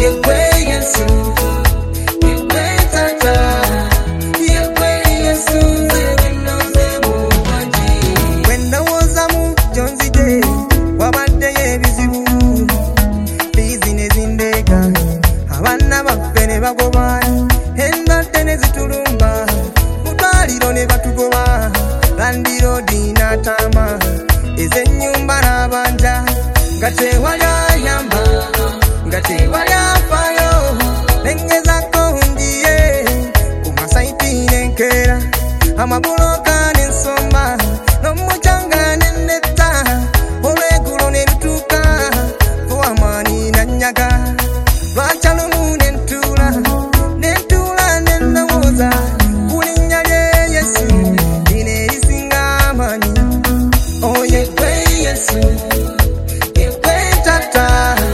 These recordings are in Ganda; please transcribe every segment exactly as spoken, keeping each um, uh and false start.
Yegwe Yesu, Yegwe Tata, Yegwe Yesu, Zebinoze Mubanji. When I was a mu Jonesy Day, wabadde yebizibu, business indeka, abana baffe ne bagoba, endwadde ne zitulumba, mutwaliro ne batugoba, landiro dinatama, ez'ennyumba n'abanja, nga tewali ayamba, nga tewali afayo, nengezako ndiye, kumasaiti nenkera, amabuloka n'ensomba, n'omucanga n'ennetta, olw'eggulo ne lutuuka, fuwamaani nanyaga, lwacalumu n'entuula, n'entuula n'ennowooza, ku linnya lye Yesu, lino erisinga amaanyi. Oh, Yegwe Yesu, Yegwe Tata,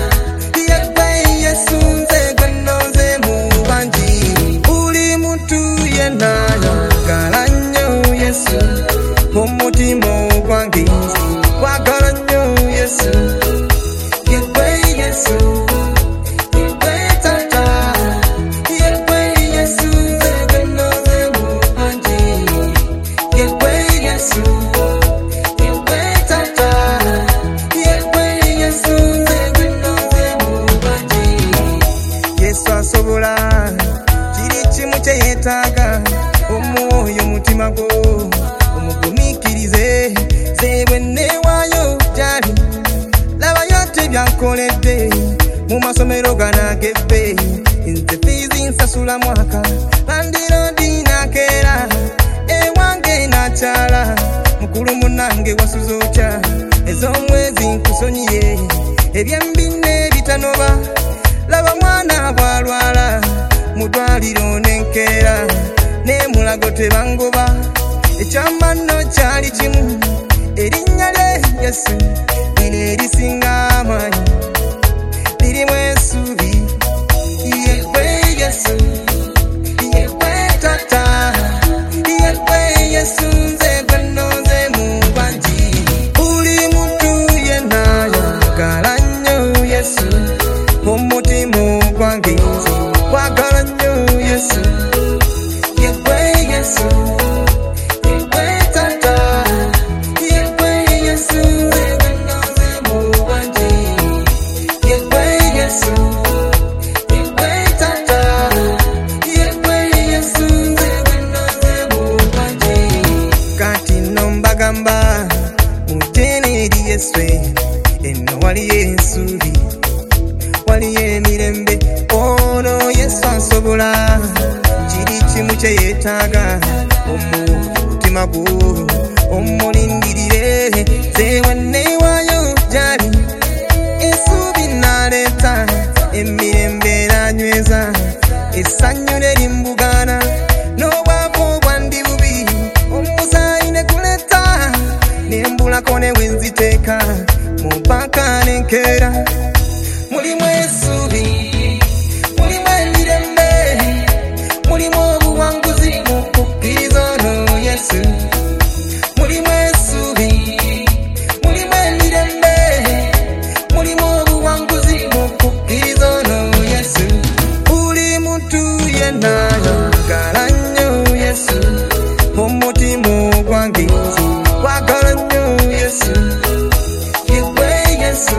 Yegwe Yesu, nze gwe nnoze mu bangi. Buli muntu yenna ayagala nnyo Yesu, omutima ogwange gwagala nnyo Yesu. Yegwe Yesu, Yegwe Tata, Yegwe Yesu, nze gwe nnoze mu bangi. Yegwe Yesu, Yegwe Tata, Yegwe Yesu, nze gwe nnoze mu bangi. Yesu asobola kiri kimu kye yeetaaga, omwoyo omutima gwo omugumiikirize, ze bwe nneewaayo gy'ali, labayo tebyankoledde, mu masomero gano ag'ebbe, nze fiizi nsasula mwaka, landiroodi nakeera, ewange nakyala, mukulu munnange wasuza otya, ez'omwezi nkusonyiye, ebyembi n'ebitanoba, laba mwana bw'alwala, mudwaliro n'enkeera, n'emulago tebangoba, ekyama nno kyali kimu, erinnya lye Yesu, lino erisinga amaanyi, lirimu essuubi. Yegwe Yesu, Yegwe Tata, Yegwe Yesu, nze gwe nnoze mu bangi. Buli muntu yenna ayagala nnyo Yesu, omutima ogwange gwagala nnyo Yesu. Yegwe Yesu, Yegwe Tata, Yegwe Yesu, nze gwe nnoze mu bangi. Yegwe Yesu, Yegwe Tata, Yegwe Yesu, nze gwe nnoze mu bangi. Kati nno mbagamba mujje eri Yesu, enno waliyo ensuubi, waliyo emirembe, ono Yesu asobola kiri kimu kye yeetaaga, omutima gwo omulindirire, ze wanneewaayo gy'ali, essuubi n'aleeta, emirembe eranyweza, essanyu ne limbugaana, n'obwavu obwandi bubi, omusaayi ne guleeta, n'embulako ne wenziteeka, mu mpaka n'enkeera, mulimu essuubi, mulimu emirembe, mulimu obuwanguzi mu kukkiriza ono Yesu. Mulimu essuubi, mulimu emirembe, mulimu obuwanguzi mu kukkiriza ono Yesu. Buli muntu yenna ayagala nnyo Yesu, omutima ogwange gwagala nnyo Yesu. Yegwe Yesu,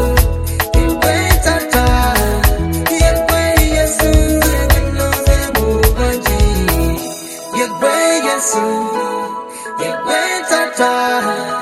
Yegwe Tata, Yegwe Yesu, nze gwe nnoze mu bangi. Yegwe Yesu, Yegwe Tata.